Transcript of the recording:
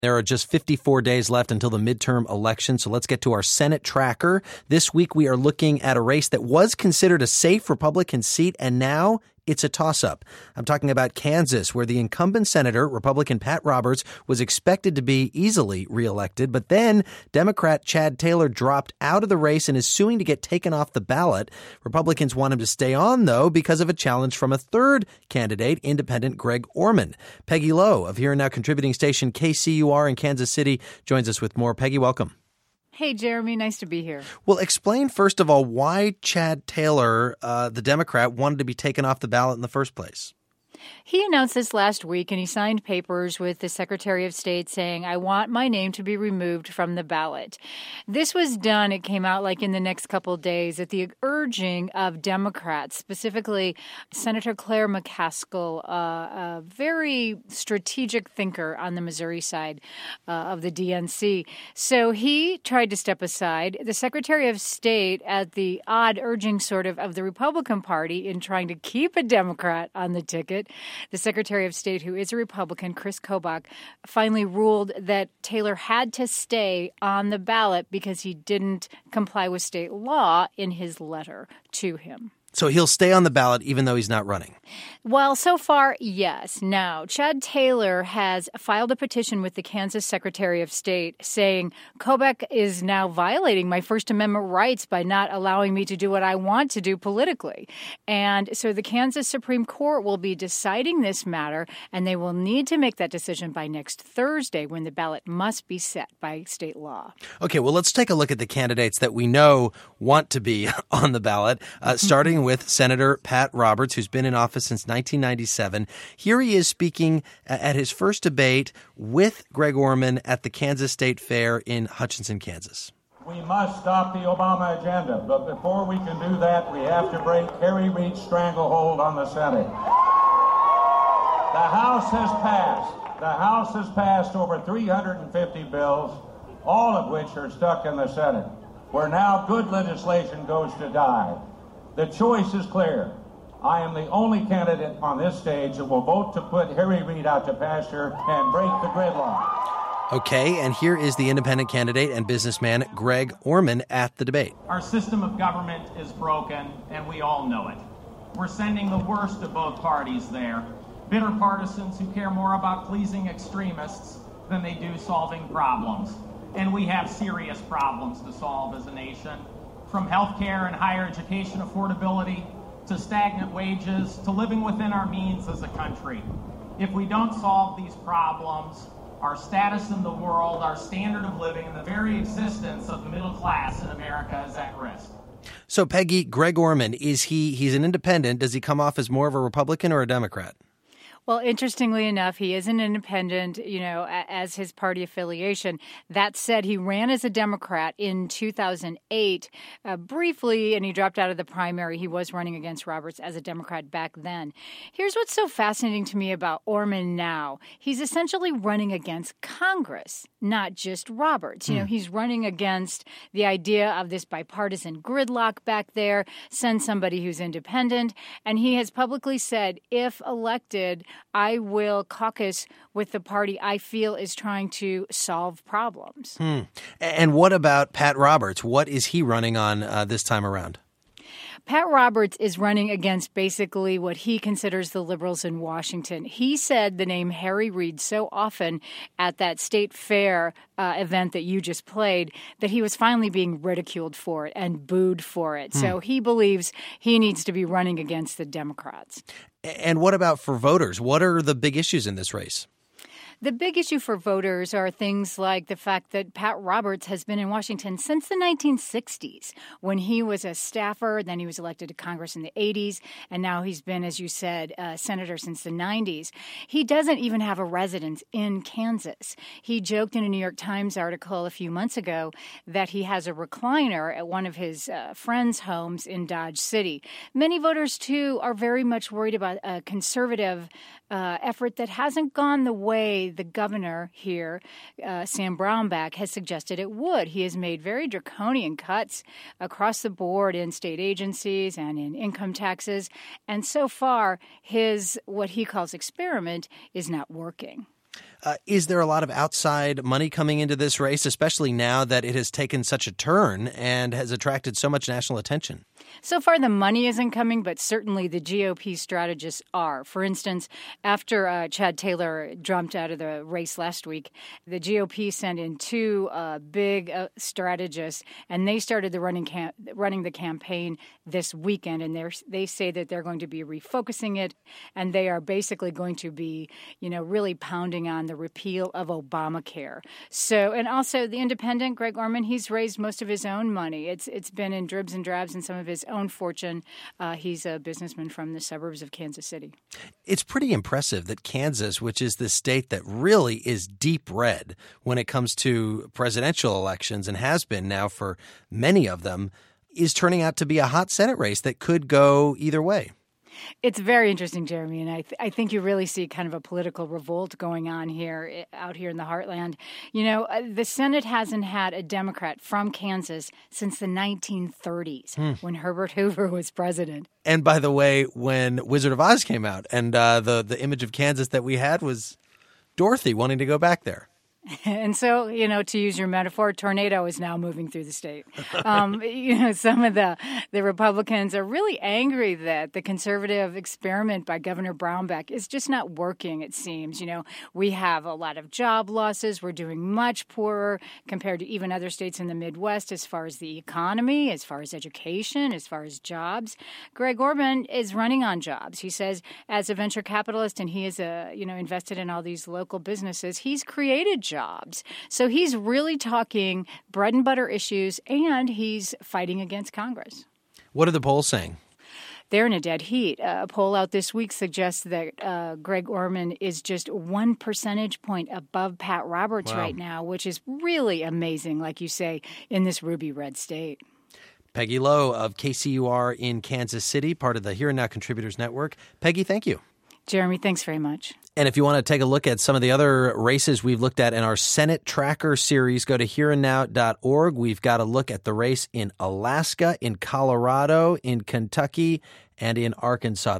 There are just 54 days left until the midterm election, so let's get to our Senate tracker. This week we are looking at a race that was considered a safe Republican seat, and now it's a toss-up. I'm talking about Kansas, where the incumbent senator, Republican Pat Roberts, was expected to be easily reelected, but then Democrat Chad Taylor dropped out of the race and is suing to get taken off the ballot. Republicans want him to stay on, though, because of a challenge from a third candidate, independent Greg Orman. Peggy Lowe of Here and Now contributing station KCUR in Kansas City joins us with more. Peggy, welcome. Hey, Jeremy. Nice to be here. Well, explain, first of all, why Chad Taylor, the Democrat, wanted to be taken off the ballot in the first place. He announced this last week, and he signed papers with the Secretary of State saying, I want my name to be removed from the ballot. This was done, it came out like in the next couple of days, at the urging of Democrats, specifically Senator Claire McCaskill, a very strategic thinker on the Missouri side of the DNC. So he tried to step aside. The Secretary of State, at the odd urging sort of the Republican Party in trying to keep a Democrat on the ticket, the Secretary of State, who is a Republican, Chris Kobach, finally ruled that Taylor had to stay on the ballot because he didn't comply with state law in his letter to him. So he'll stay on the ballot even though he's not running? Well, so far, yes. Now, Chad Taylor has filed a petition with the Kansas Secretary of State saying Kobach is now violating my First Amendment rights by not allowing me to do what I want to do politically. And so the Kansas Supreme Court will be deciding this matter, and they will need to make that decision by next Thursday when the ballot must be set by state law. Okay, well, let's take a look at the candidates that we know want to be on the ballot, starting with Senator Pat Roberts, who's been in office since 1997. Here he is speaking at his first debate with Greg Orman at the Kansas State Fair in Hutchinson, Kansas. We must stop the Obama agenda, but before we can do that, we have to break Harry Reid's stranglehold on the Senate. The House has passed. The House has passed over 350 bills, all of which are stuck in the Senate, where now good legislation goes to die. The choice is clear. I am the only candidate on this stage that will vote to put Harry Reid out to pasture and break the gridlock. Okay, and here is the independent candidate and businessman Greg Orman at the debate. Our system of government is broken, and we all know it. We're sending the worst of both parties there. Bitter partisans who care more about pleasing extremists than they do solving problems. And we have serious problems to solve as a nation. From health care and higher education affordability, to stagnant wages, to living within our means as a country. If we don't solve these problems, our status in the world, our standard of living, and the very existence of the middle class in America is at risk. So, Peggy, Greg Orman, he's an independent. Does he come off as more of a Republican or a Democrat? Well, interestingly enough, he is an independent, as his party affiliation. That said, he ran as a Democrat in 2008 briefly, and he dropped out of the primary. He was running against Roberts as a Democrat back then. Here's what's so fascinating to me about Orman now. He's essentially running against Congress, not just Roberts. He's running against the idea of this bipartisan gridlock back there, send somebody who's independent. And he has publicly said, if elected, I will caucus with the party I feel is trying to solve problems. And what about Pat Roberts? What is he running on this time around? Pat Roberts is running against basically what he considers the liberals in Washington. He said the name Harry Reid so often at that state fair event that you just played that he was finally being ridiculed for it and booed for it. So he believes he needs to be running against the Democrats. And what about for voters? What are the big issues in this race? The big issue for voters are things like the fact that Pat Roberts has been in Washington since the 1960s, when he was a staffer, then he was elected to Congress in the 80s, and now he's been, as you said, a senator since the 90s. He doesn't even have a residence in Kansas. He joked in a New York Times article a few months ago that he has a recliner at one of his friends' homes in Dodge City. Many voters, too, are very much worried about a conservative effort that hasn't gone the way the governor here, Sam Brownback, has suggested it would. He has made very draconian cuts across the board in state agencies and in income taxes. And so far, his what he calls experiment is not working. Is there a lot of outside money coming into this race, especially now that it has taken such a turn and has attracted so much national attention? So far, the money isn't coming, but certainly the GOP strategists are. For instance, after Chad Taylor jumped out of the race last week, the GOP sent in two big strategists, and they started running the campaign this weekend. And they say that they're going to be refocusing it, and they are basically going to be, really pounding on the repeal of Obamacare. So, and also the independent, Greg Orman, he's raised most of his own money. It's been in dribs and drabs and some of his own fortune. He's a businessman from the suburbs of Kansas City. It's pretty impressive that Kansas, which is the state that really is deep red when it comes to presidential elections and has been now for many of them, is turning out to be a hot Senate race that could go either way. It's very interesting, Jeremy, and I think you really see kind of a political revolt going on out here in the heartland. The Senate hasn't had a Democrat from Kansas since the 1930s when Herbert Hoover was president. And by the way, when Wizard of Oz came out and the image of Kansas that we had was Dorothy wanting to go back there. And so, to use your metaphor, tornado is now moving through the state. Some of the Republicans are really angry that the conservative experiment by Governor Brownback is just not working, it seems. We have a lot of job losses. We're doing much poorer compared to even other states in the Midwest as far as the economy, as far as education, as far as jobs. Greg Orman is running on jobs. He says as a venture capitalist, and he is invested in all these local businesses, he's created jobs. So he's really talking bread and butter issues, and he's fighting against Congress. What are the polls saying? They're in a dead heat. A poll out this week suggests that Greg Orman is just 1 percentage point above Pat Roberts right now, which is really amazing, like you say, in this ruby red state. Peggy Lowe of KCUR in Kansas City, part of the Here and Now Contributors Network. Peggy, thank you. Jeremy, thanks very much. And if you want to take a look at some of the other races we've looked at in our Senate Tracker series, go to hereandnow.org. We've got a look at the race in Alaska, in Colorado, in Kentucky, and in Arkansas.